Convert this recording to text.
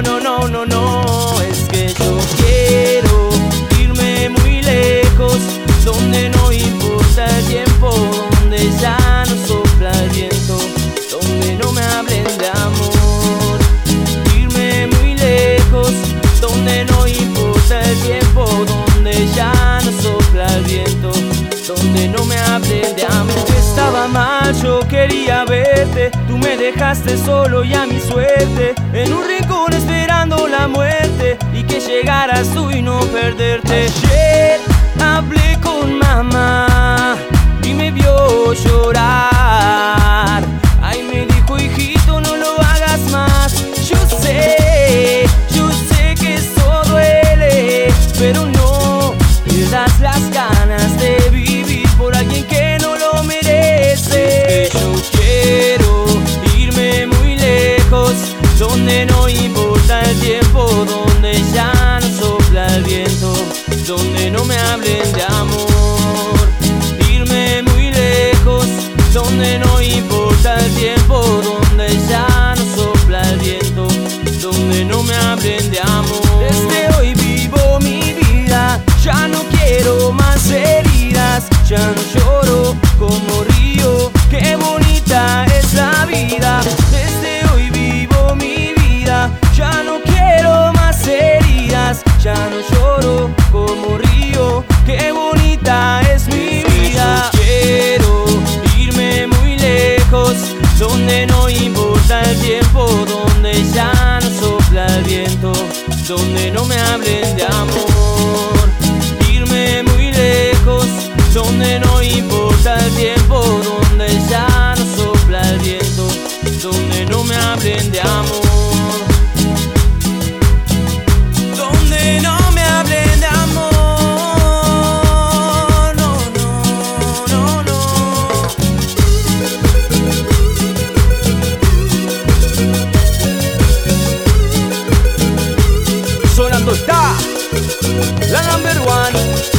no, es que yo quiero irme muy lejos, donde no importa el tiempo, donde ya no sopla el viento, donde no me hablen de amor. Irme muy lejos, donde no importa el tiempo, donde ya no sopla el viento, donde no me hablen de amor. Estaba mal, yo quería verte, tú me dejaste solo y a mi suerte, en un rincón esperando la muerte, y que llegaras tú y no perderte. Ayer hablé con mamá y me vio llorar. Ay, me dijo, hijito, no lo hagas más. Yo sé que eso duele, pero no pierdas las ganas de vivir por alguien que no lo merece. Yo quiero irme muy lejos, donde no importa el tiempo, donde ya no sopla el viento, donde no me hablen de amor. Irme muy lejos, donde no importa el tiempo, donde ya no sopla el viento, donde no me hablen de amor. Desde hoy vivo mi vida, ya no quiero más heridas, ya no lloro como río, qué bonita es la vida. Desde hoy vivo mi vida, ya no quiero más heridas, ya no lloro como río, qué bonita es mi vida. Yo quiero irme muy lejos, donde no importa el tiempo, donde ya no sopla el viento, donde no me hablen de amor. Irme muy lejos, donde no importa el tiempo, donde ya no sopla el viento, donde no me hablen de amor. Donde no me hablen de amor. No, no, no, no. Sonando está la number one.